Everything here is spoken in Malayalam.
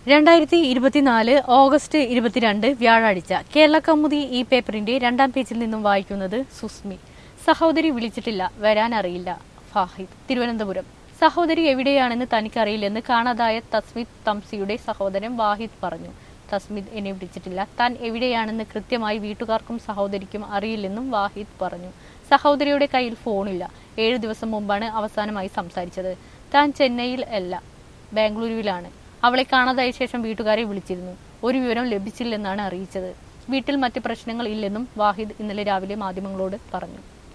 2024 ഓഗസ്റ്റ് 22 വ്യാഴാഴ്ച കേരള കൗമുദി ഈ പേപ്പറിന്റെ 2ാം പേജിൽ നിന്നും വായിക്കുന്നത് സുസ്മി. സഹോദരി വിളിച്ചിട്ടില്ല, വരാനറിയില്ല. ഫാഹിദ്, തിരുവനന്തപുരം. സഹോദരി എവിടെയാണെന്ന് തനിക്കറിയില്ലെന്ന് കാണാതായ തസ്മിത് തംസിയുടെ സഹോദരൻ വാഹിദ് പറഞ്ഞു. തസ്മിത് എന്നെ വിളിച്ചിട്ടില്ല, താൻ എവിടെയാണെന്ന് കൃത്യമായി വീട്ടുകാർക്കും സഹോദരിക്കും അറിയില്ലെന്നും വാഹിദ് പറഞ്ഞു. സഹോദരിയുടെ കയ്യിൽ ഫോണില്ല. 7 ദിവസം മുമ്പാണ് അവസാനമായി സംസാരിച്ചത്. താൻ ചെന്നൈയിൽ അല്ല, ബാംഗ്ലൂരുവിലാണ്. അവളെ കാണാതായ ശേഷം വീട്ടുകാരെ വിളിച്ചിരുന്നു. ഒരു വിവരം ലഭിച്ചില്ലെന്നാണ് അറിയിച്ചത്. വീട്ടിൽ മറ്റ് പ്രശ്നങ്ങൾ ഇല്ലെന്നും വാഹിദ് ഇന്നലെ രാവിലെ മാധ്യമങ്ങളോട് പറഞ്ഞു.